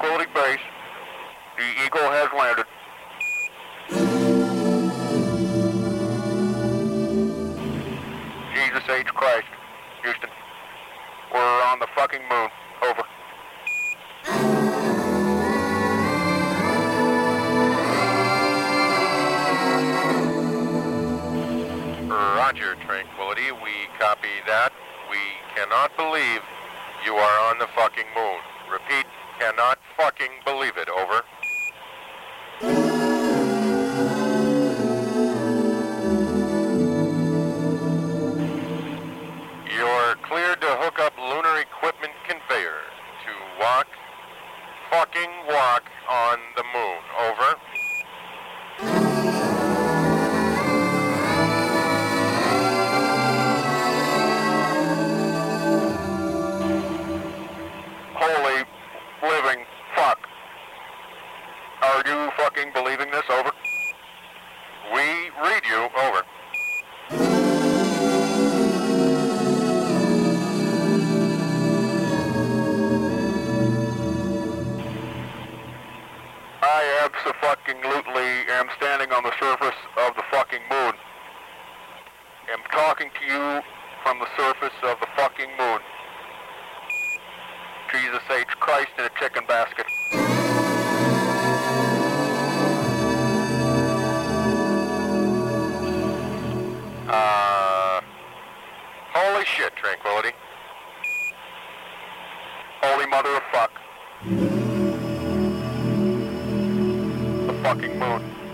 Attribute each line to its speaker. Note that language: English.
Speaker 1: Tranquility Base. The Eagle has landed. Jesus H. Christ. Houston. We're on the fucking moon. Over.
Speaker 2: Roger, Tranquility. We copy that. We cannot believe you are on the fucking moon. Repeat, cannot fucking believe it. Over. You're cleared to hook up lunar equipment conveyor to walk on the moon. Over.
Speaker 1: Holy living fuck. Are you fucking believing this? Over.
Speaker 2: We read you. Over.
Speaker 1: I abso-fucking-lutely am standing on the surface of the fucking moon. Am talking to you from the surface of the fucking moon. Jesus H. Christ in a chicken basket.
Speaker 2: Holy shit, Tranquility.
Speaker 1: Holy mother of fuck. The fucking moon.